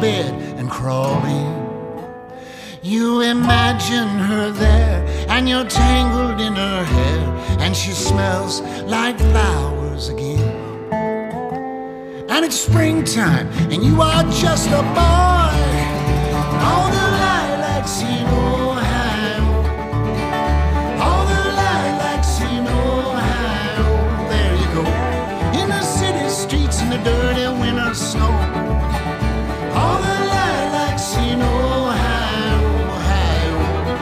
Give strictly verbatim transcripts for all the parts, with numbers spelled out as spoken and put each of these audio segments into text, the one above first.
bed and crawl in. You imagine her there, and you're tangled in her hair, and she smells like flowers again. And it's springtime, and you are just a boy on the lilacs in Ohio. On the lilacs in Ohio. There you go, in the city streets in the dirty winter snow. All the lilacs in Ohio, Ohio.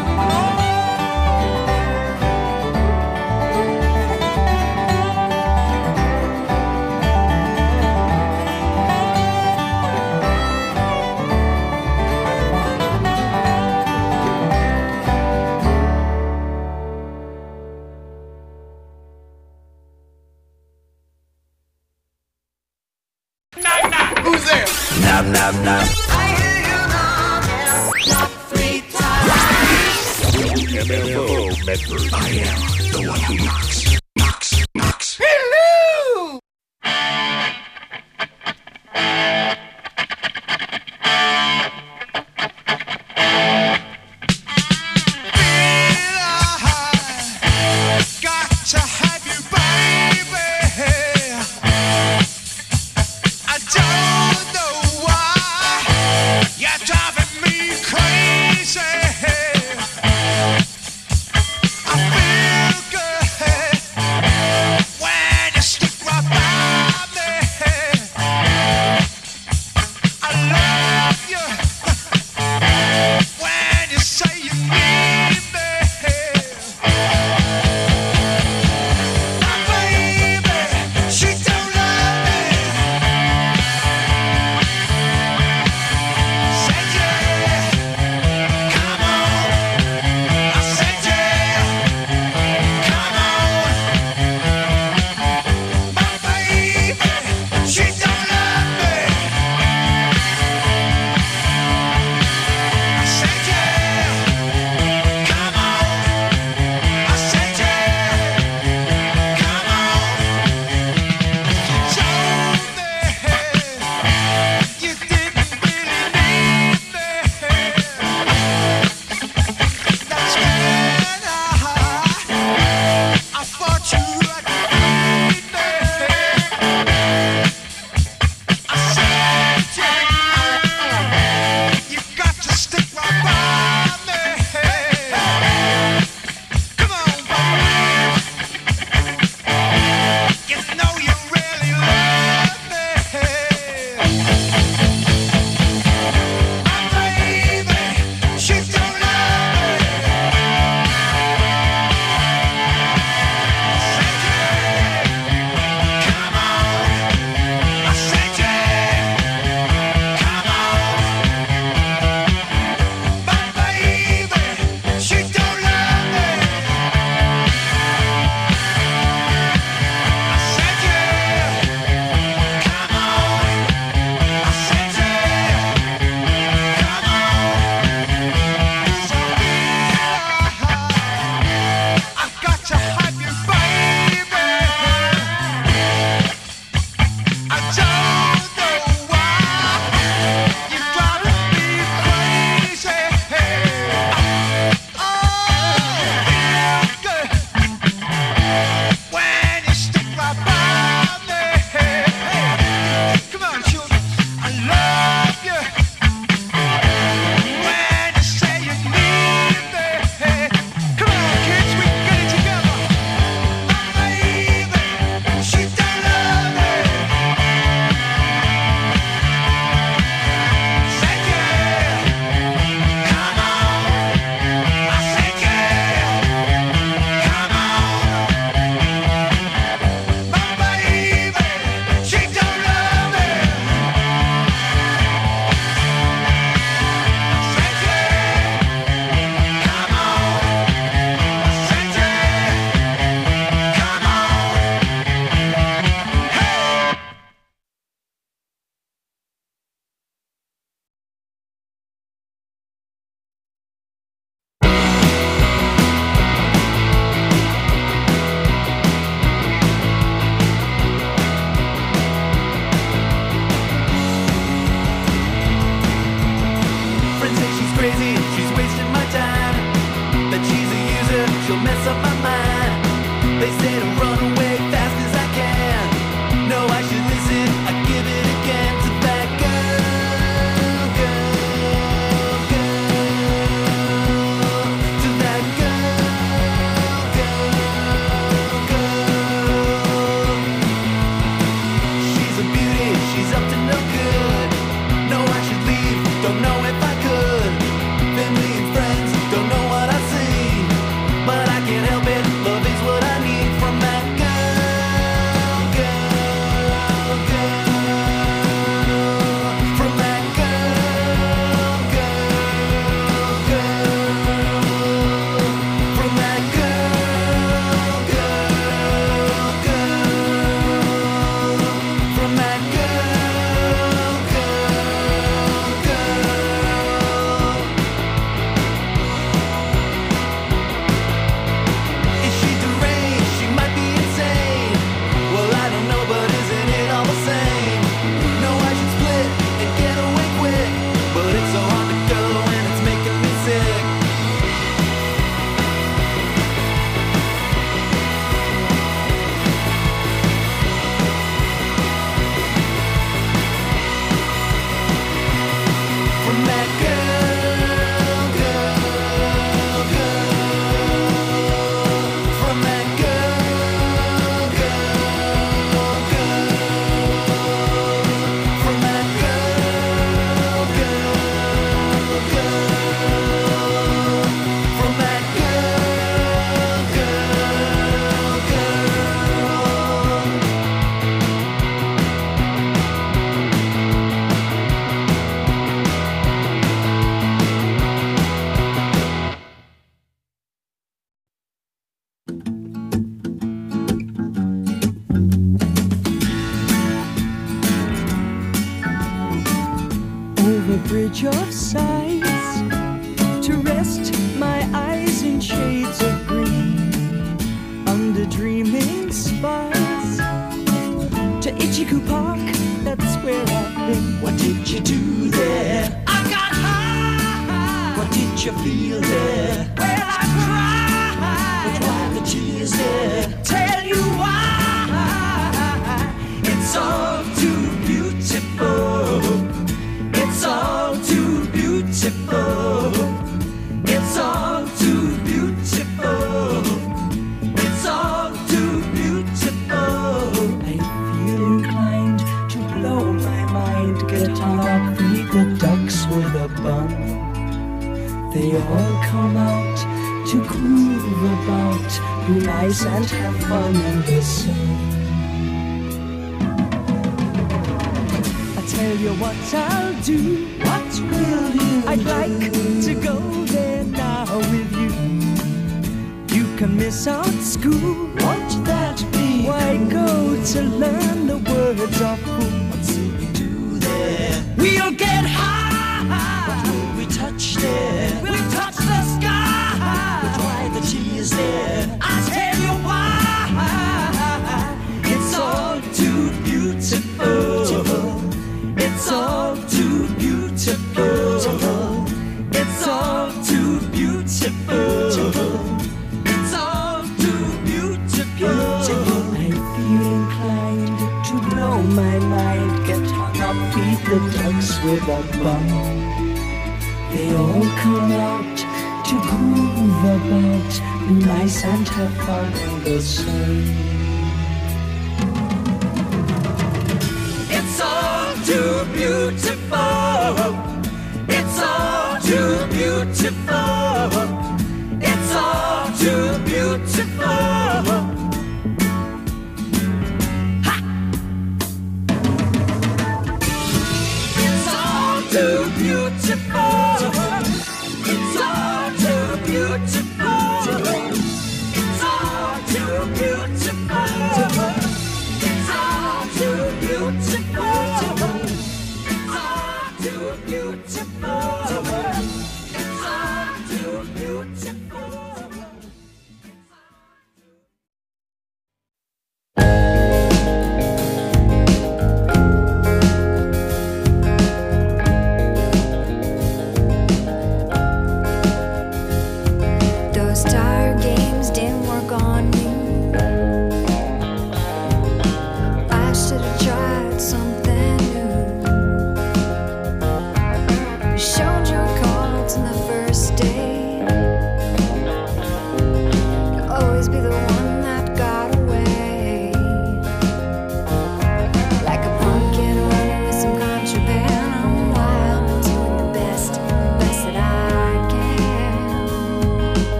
Knock, knock. Who's there? Knock, knock, knock. I hear you knock, knock three times. M F O Medford. I am the one who knocks, knocks, knocks. Hello! Got to have you, baby. I don't know why you're driving me crazy. I feel good. crazy, she's wasting my time. That she's a user, she'll mess up my mind. They say to run away fast as I can. No, I should listen, I give it again to that girl, girl, girl. To that girl, girl, girl. She's a beauty, she's up to no good. No, I should leave, don't know if I could. Family and friends don't know what I see, but I can't help it, love is what I need from that girl, girl, girl. From that girl, girl, girl. From that girl, girl, girl. From that girl, girl, girl. Is she deranged? She might be insane. Well, I don't know, but isn't it all the same? No, I should split and get away quick, but it's so hard to go and it's making me sick. From that girl, girl, girl. From that girl, girl, girl. From that girl, girl, girl. From that girl, girl, girl. Over bridge of sighs to rest my eyes in shades of green, under dreaming spires to Ichiku Park, that's where I've been. What did you do there? I got high. What did you feel there? Well, I cried. But why the tears there? Tell you why. It's all too beautiful. It's all too beautiful. It's all too beautiful. It's all too beautiful. I feel inclined to blow my mind, get on up, feed the ducks with a bun. They all come out to groove about, be nice and have fun in the sun. Tell you what I'll do. What will you I'd do? Like to go there now with you. You can miss out school. Won't that be? Why go to learn the words of fool? What will we do there? We'll get high. What will we touch there? We'll touch the sky. But why the tears there? I'll tell you why. It's all too beautiful. It's all too beautiful. It's all too beautiful. It's all too beautiful. I feel inclined to blow my mind, get hung up, feed the ducks with a bun. They all come out to groove about, be nice and have fun in the sun. It's all too beautiful. It's all too beautiful. It's all too beautiful. Ha! It's all too beautiful. It's all too beautiful. It's all too beautiful. It's all too beautiful. It's all too beautiful. It's all too beautiful.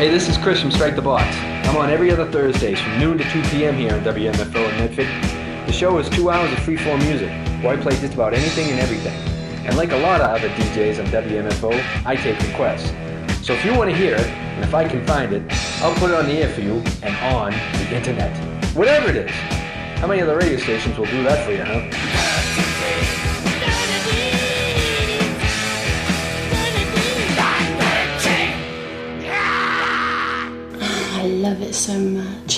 Hey, this is Chris from Strike the Box. I'm on every other Thursdays from noon to two p.m. here on W M F O in Medford. The show is two hours of free-form music, where I play just about anything and everything. And like a lot of other D Js on W M F O, I take requests. So if you want to hear it, and if I can find it, I'll put it on the air for you and on the internet. Whatever it is. How many other radio stations will do that for you, huh? I love it so much.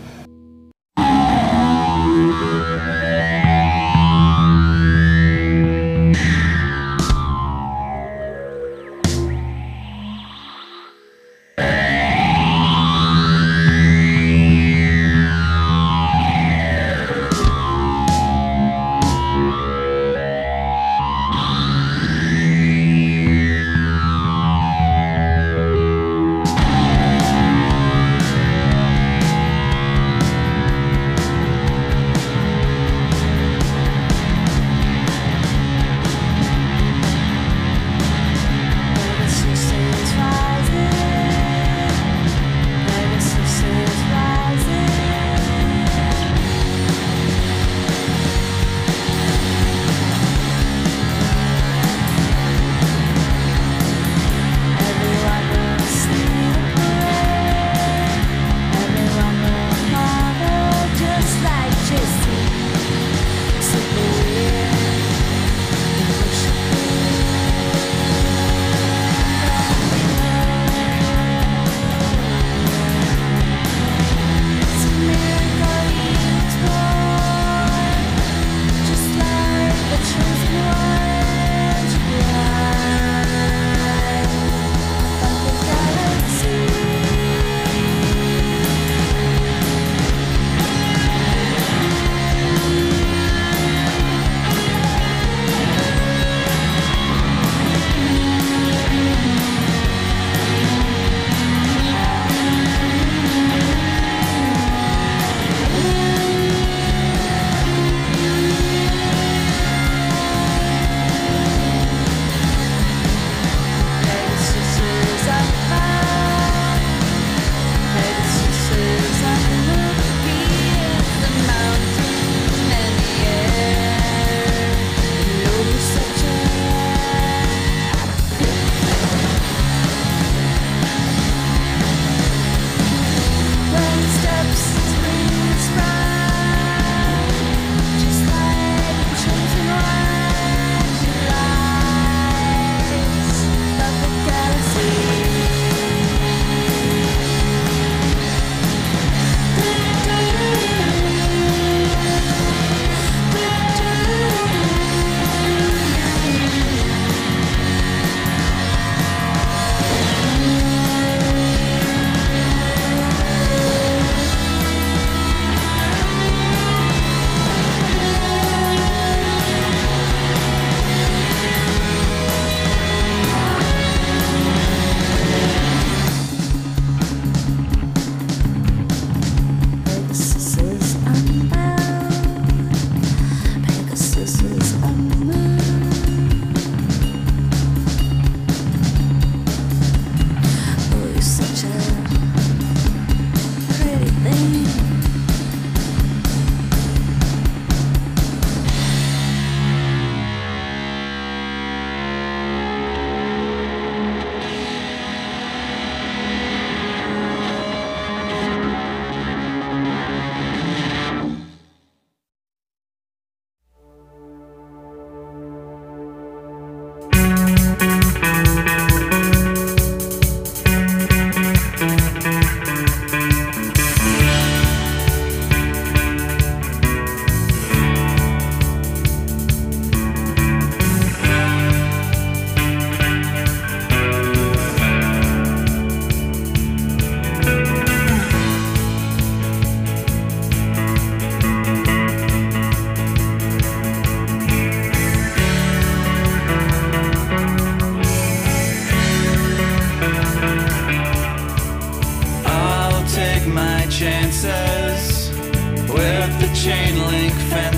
chances with the chain link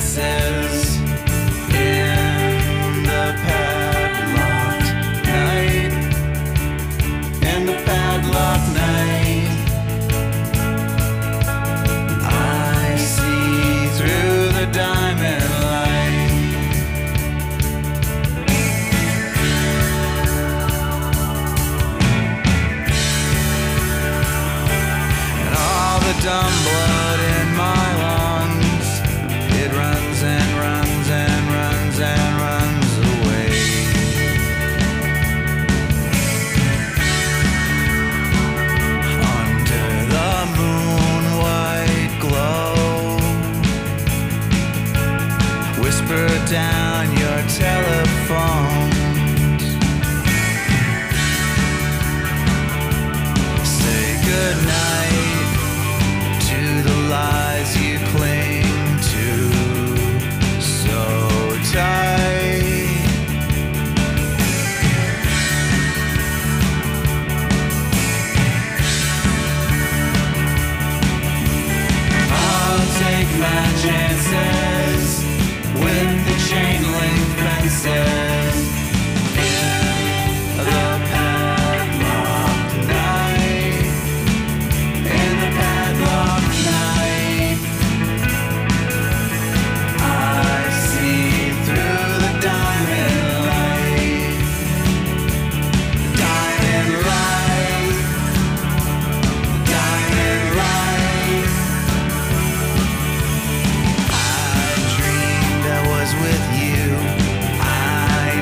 fences in the padlocked night, in the padlocked night. down your telephones. Say goodnight to the lies you cling to so tight. I'll take my chances with the chain link fences in the padlocked night, in the padlocked night. I see through the diamond light, diamond light, diamond light. I dreamed I was with you. I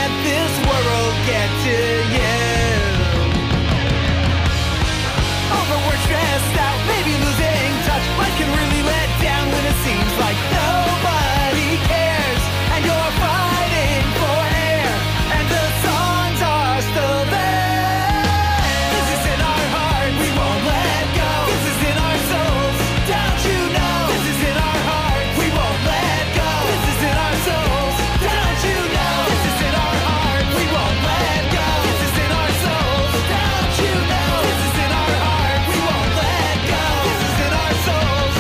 let this world get to you. Overworked, stressed out, maybe losing touch. Life can really let down when it seems like nobody cares. And you're fighting for air, and the songs are still there. This is in our heart, we won't let go. This is in our souls, don't you know? This is in our heart, we won't let go. This is in our souls, don't you know? This is in our heart, we won't let go. This is in our souls, don't you know? This is in our heart, we won't let go. This is in our souls.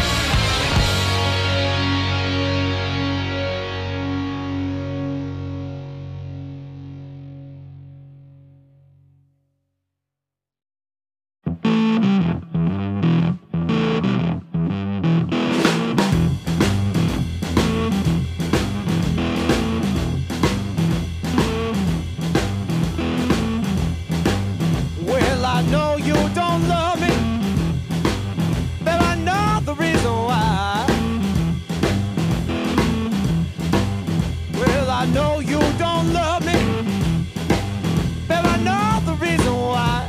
Well, I know you don't love me, but I know the reason why. Well, I know you don't love me, but I know the reason why.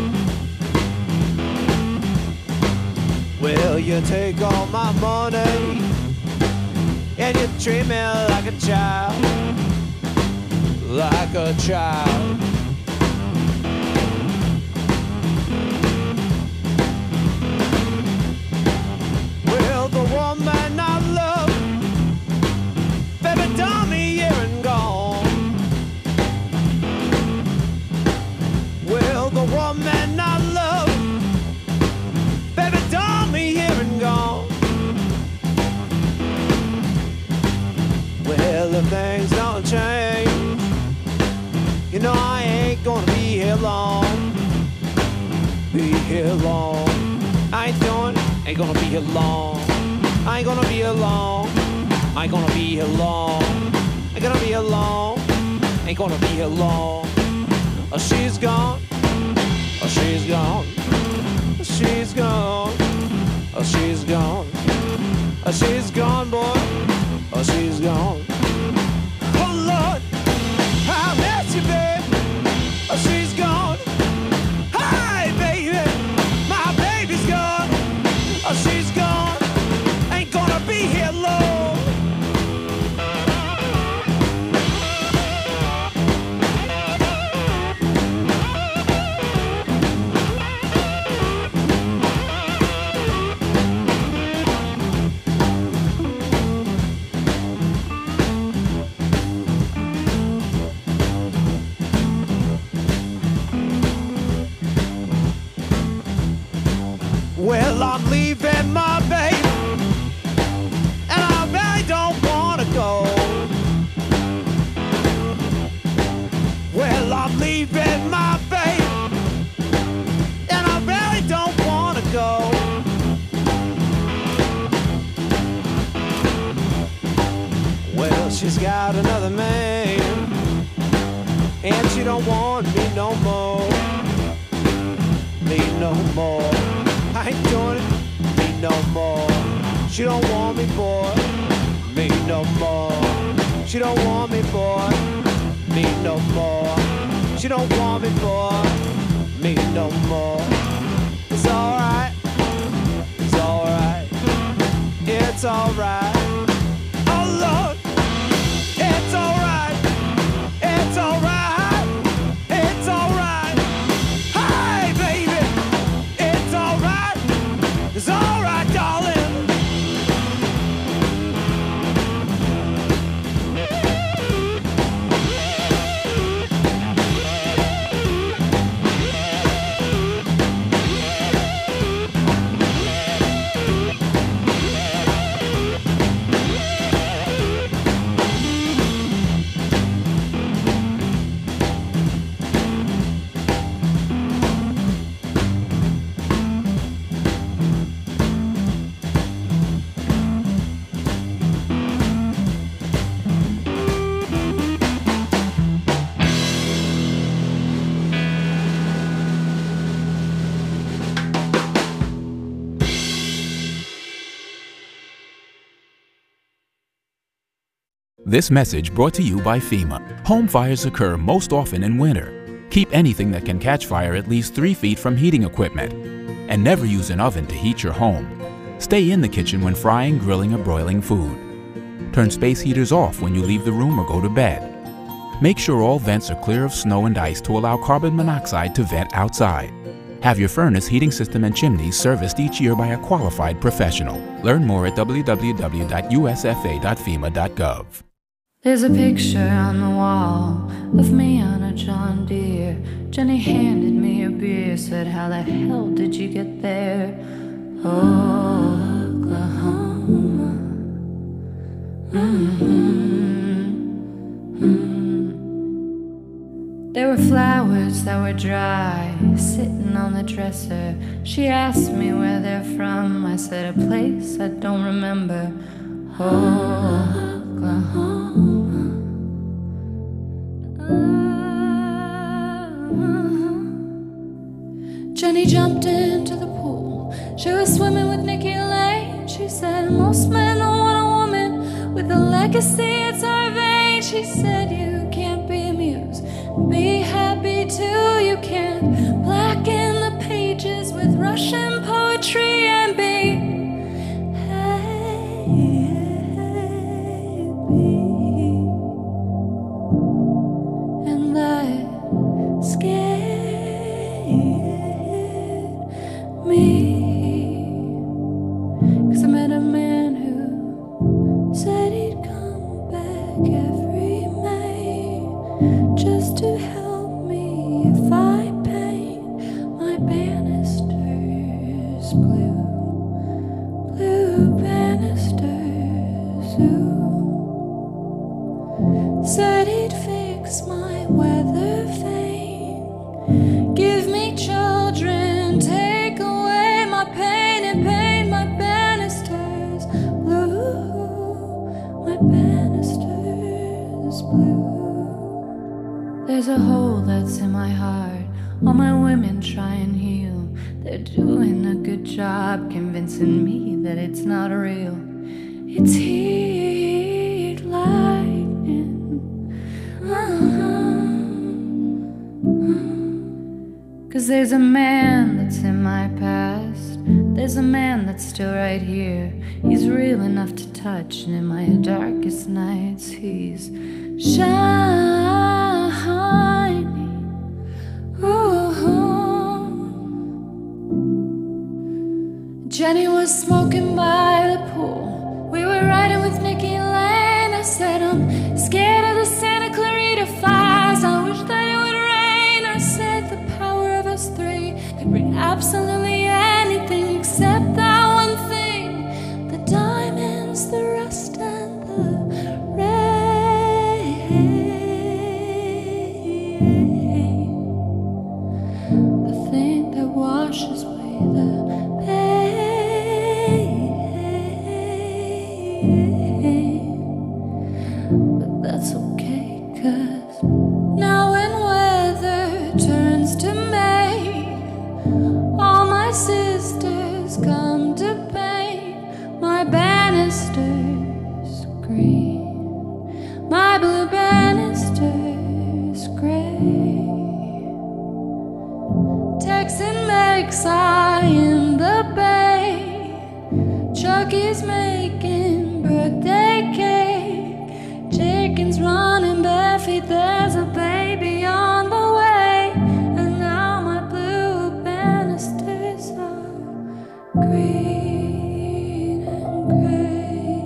Well, you take all my money and you treat me like a child, like a child. Well, the woman I love, baby, done me here and gone. Well, the woman I love, baby, done me here and gone. Well, if things don't change, you know I ain't gonna be here long. Be here long. I ain't doing it. Ain't gonna be here long. I ain't gonna be here long. I ain't gonna be here long. Ain't gonna be here long. Ain't gonna be here long. Oh, she's gone. Oh, she's gone. She's gone. Oh, she's gone. Oh, she's gone, boy. Oh, she's gone. Oh, Lord, I miss you, babe. Oh, she's gone. Hi, baby. My baby's gone. Oh, she's gone. Ain't gonna be here long. Well, I'm leaving my baby, and I really don't wanna go. Well, I'm leaving my baby, and I really don't wanna go. Well, she's got another man, and she don't want me no more. Me no more. I ain't doing it, me no more. She don't want me, boy, me no more. She don't want me, boy, me no more. She don't want me, boy, me no more. It's alright, it's alright, it's alright. Oh Lord, it's alright, it's alright, it's alright. Hi, baby, it's alright. It's alright, darling. This message brought to you by FEMA. Home fires occur most often in winter. Keep anything that can catch fire at least three feet from heating equipment. And never use an oven to heat your home. Stay in the kitchen when frying, grilling, or broiling food. Turn space heaters off when you leave the room or go to bed. Make sure all vents are clear of snow and ice to allow carbon monoxide to vent outside. Have your furnace, heating system, and chimneys serviced each year by a qualified professional. Learn more at w w w dot u s f a dot fema dot gov. There's a picture on the wall of me on a John Deere. Jenny handed me a beer, said, how the hell did you get there? Oklahoma. Mm-hmm. Mm-hmm. There were flowers that were dry, sitting on the dresser. She asked me where they're from. I said, a place I don't remember. Oklahoma. Jenny jumped into the pool. She was swimming with Nikki Lane. She said, most men don't want a woman with a legacy, it's our vein. She said, you can't be amused, be happy too. You can't blacken the pages with Russian poetry and be happy. And that scared me. Cause I met a man who said he'd come back every May just to help me if I paint my banisters blue, blue banisters. Ooh. Said he'd fix my weather vane, give me children, take away my pain and paint my banisters blue, my banisters blue. There's a hole that's in my heart, all my women try and heal. They're doing a good job convincing me that it's not real. It's heat lightning. Uh-huh. Cause there's a man that's in my past, there's a man that's still right here. He's real enough to touch, and in my darkest nights he's shining. Ooh. Jenny was smoking by the pool. We were riding with Nikki Lane. I said, I'm scared of the Santa Clarita fires. I wish that it would rain. I said, the power of us three could bring absolutely anything except that one thing. The diamonds, the rust, and the rain. The thing that washes away the pain. But that's okay, cause now when weather turns to May, all my sisters come to paint my banisters green, my blue banisters gray. Texan makes eye in the bay. Chucky's making birthday cake. Chickens running bare feet. There's a baby on the way. And now my blue banisters are green and gray.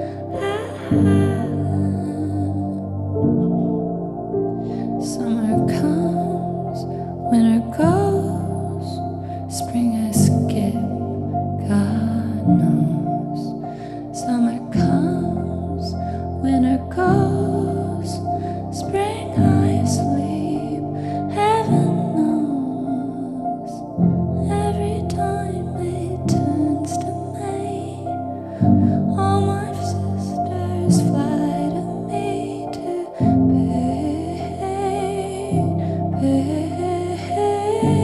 Summer comes, winter goes, spring I skip, God knows. Summer comes, winter goes, spring I sleep, heaven knows. Every time it turns to May, all my sisters fly to me to pay, pay.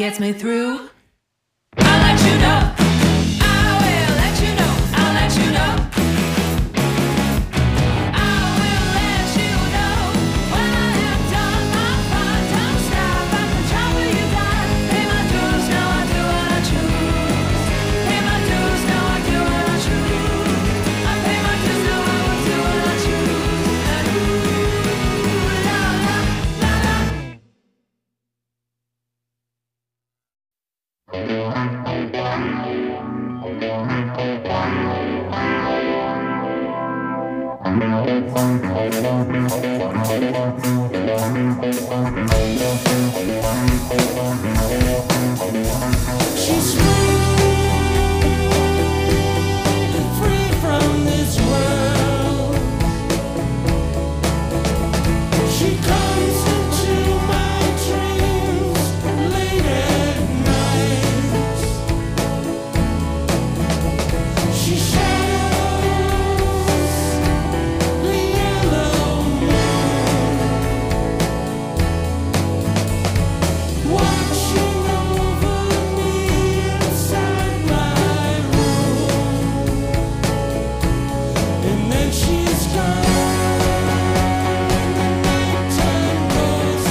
gets me through. I'll let you know. I will let you know. I'll let you know. I will let you know when I have done my part. Don't stop at the trouble you got. Pay my dues, now I do what I choose. Pay my dues, now I do what I choose. I pay my dues, now I will do what I choose. And ooh, la la la la. She's free from this world. She comes into my dreams late at night. She shadows the yellow moon, watching over me inside my room, and then she's gone. Nighttime goes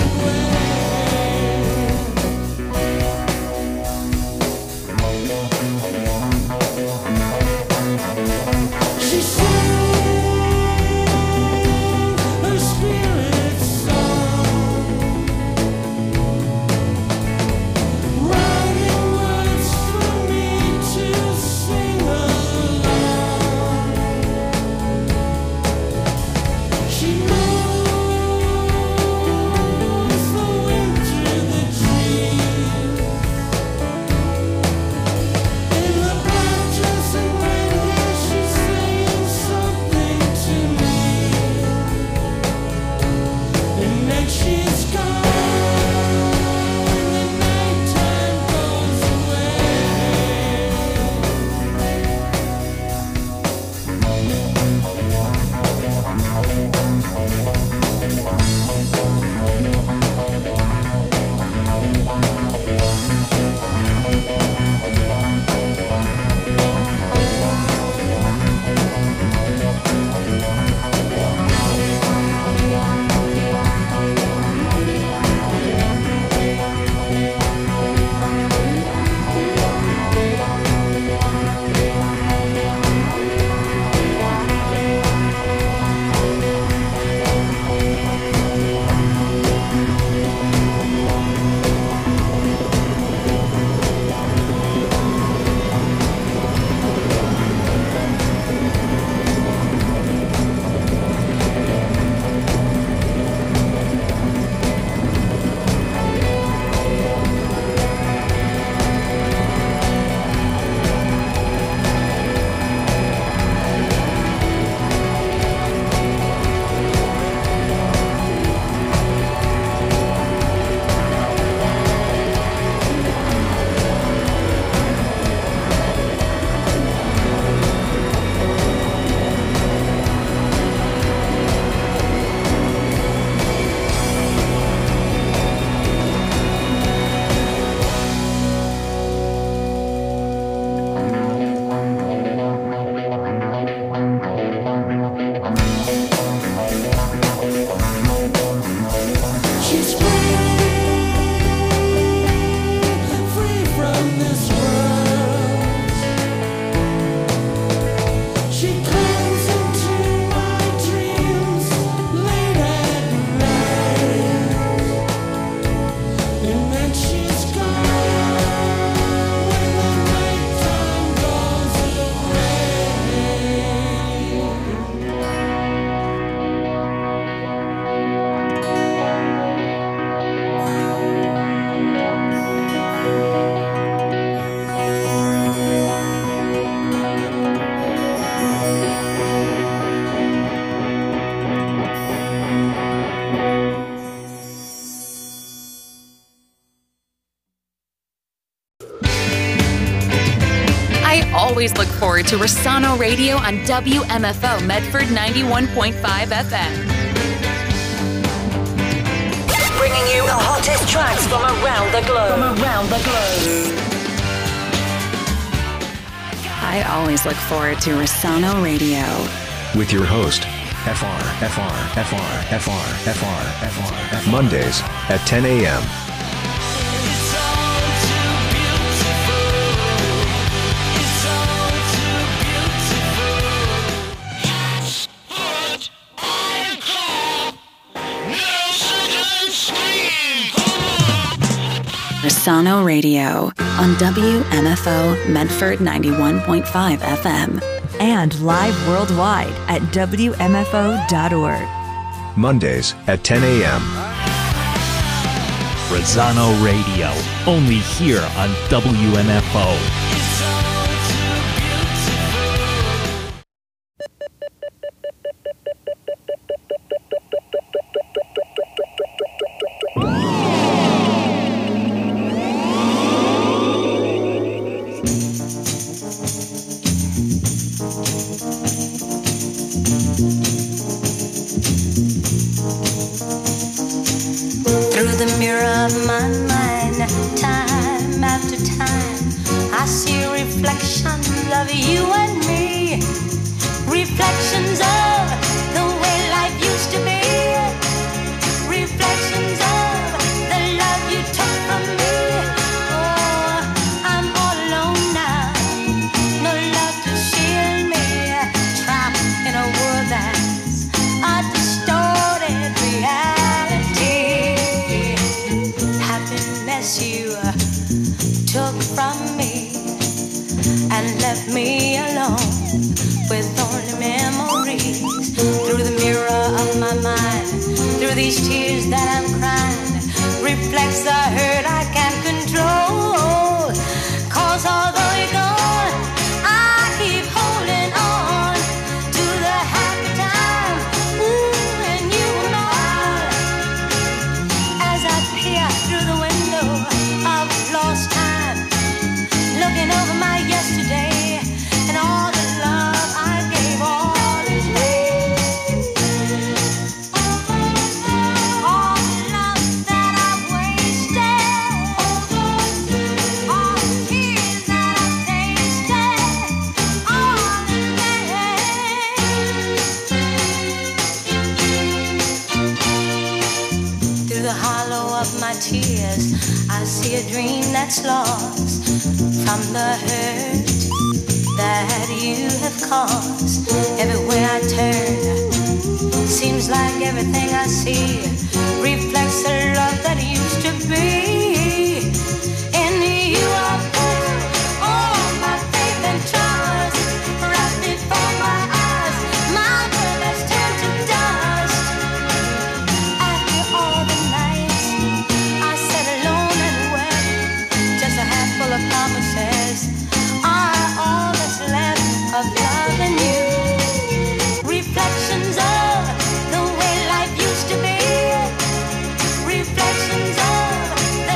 away. She sings her spirit song, writing words for me to sing along. She moves the wind through the trees, in the black dress and red hair. She's saying something to me, and then she's gone. The nighttime goes She's free from this world. She comes into my dreams late at night, and then she's gone when the nighttime goes away. I always look forward to Rossano Radio on W M F O Medford ninety-one point five F M. Bringing bringing you the hottest tracks from around the globe. From around the globe. I always look forward to Rosano Radio. With your host, F R, F R, F R, F R, F R, F R, F R. Mondays at ten a.m. Rosano Radio on W M F O Medford ninety-one point five F M. And live worldwide at W M F O dot org. Mondays at ten a.m. Rosano Radio, only here on W M F O. Reflections of the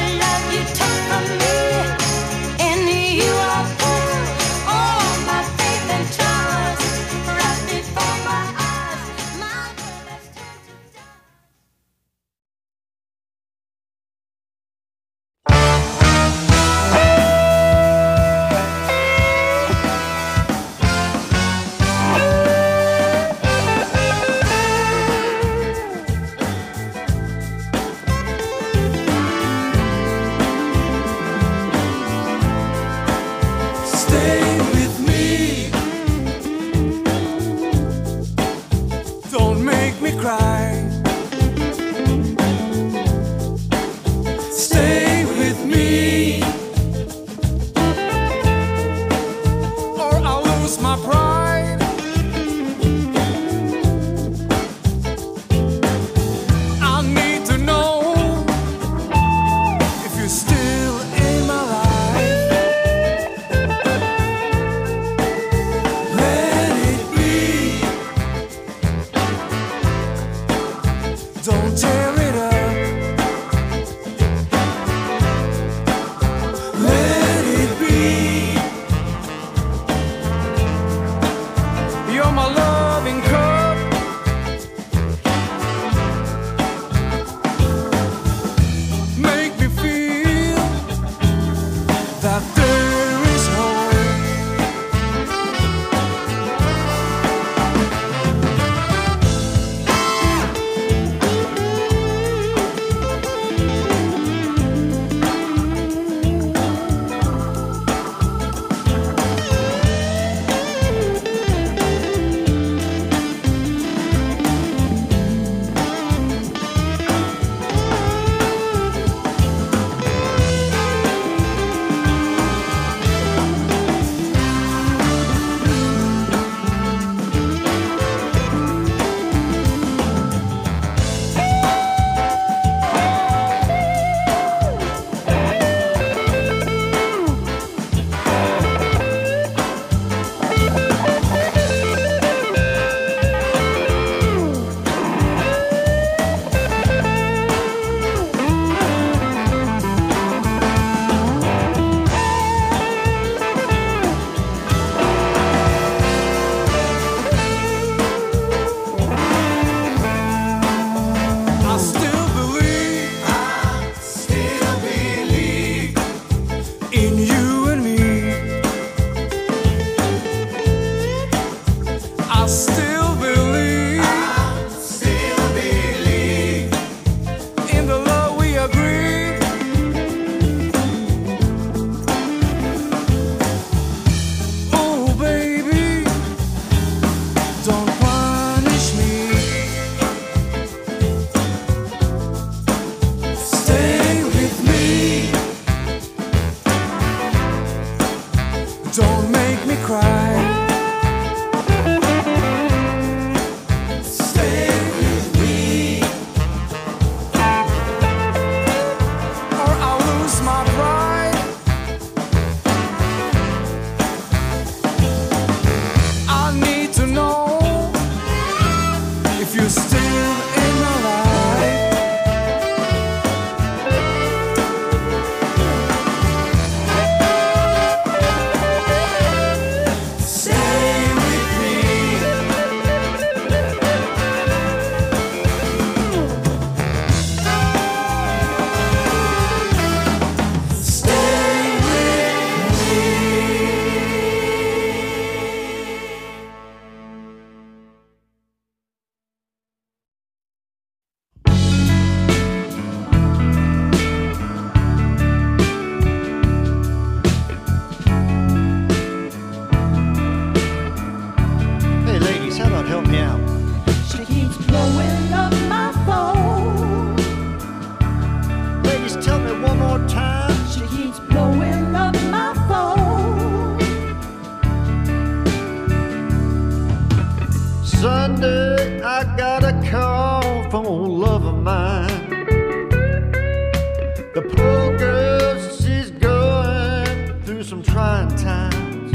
some trying times.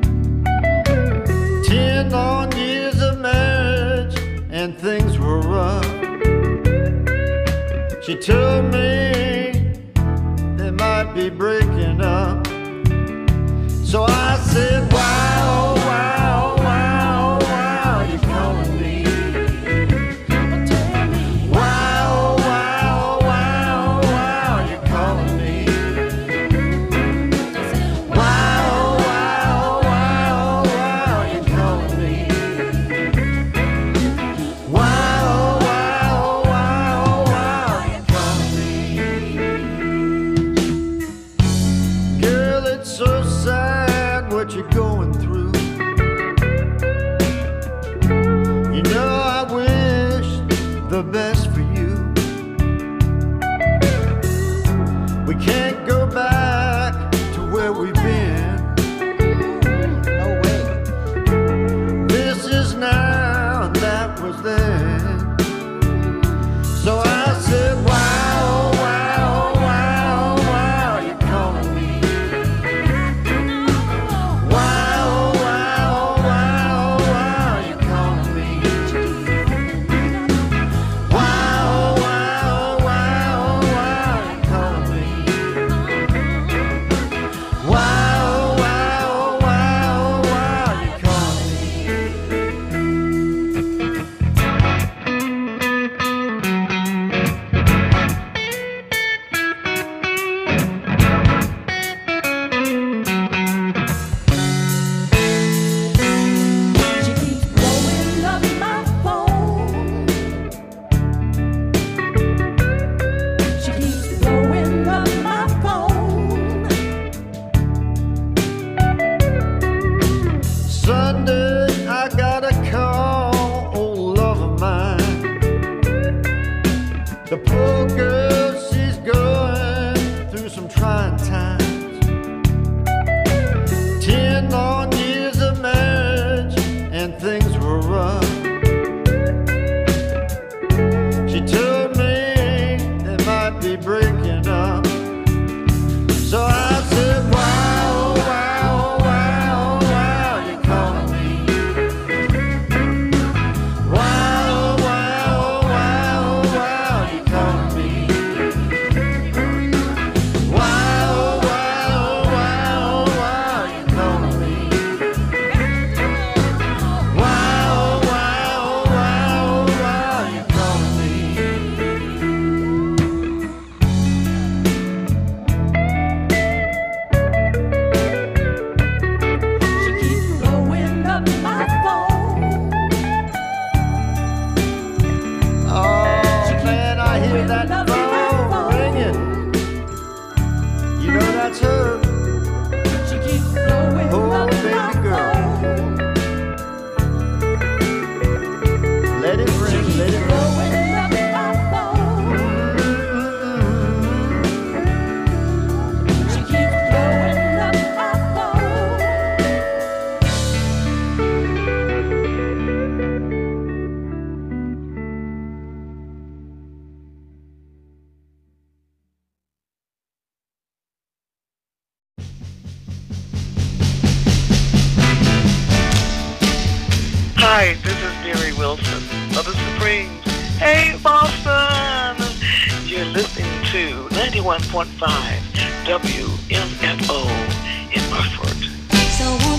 Ten long years of marriage and things were rough. She told me they might be breaking up. So I said, wow, wow, wow, wow, you calling me? Wow, wow, wow, wow, you calling me? Wow, wow, wow, wow, you calling me? Wow, wow, wow, wow, you calling me? Girl, it's so sad what you're going through. You know I wish the best for you. We can't go back to where we've been. No way. This is now and that was then. So I said, wow, wow, wow, wow, you calling me? Wow, wow, wow, wow, you calling me? Wow, wow, wow, wow, you calling me? Wow, wow, wow, wow, you calling me? She keeps blowing up my phone. She keeps blowing up my phone. Sunday, I got a call, old love of mine. The poor girl, she's going through some trying times. Ten long years of marriage and things were rough. She told me they might be breaking up. So I said, wow, wow, wow, wow, you calling me? Wow, wow, wow, wow, you calling me? Wow, wow, wow, wow, you calling me? Wow, wow, wow, wow, you calling me? She keeps blowing up my phone. Oh man, I hear that phone ringing. You know that's her. She keeps blowing Oh, up baby my girl. phone. Let it ring, let it ring. Blowing up my phone. She keeps blowing up my phone. Hi, this is Mary Wilson of the Supremes. Hey, Boston! You're listening to ninety-one point five W M F O in Hartford. So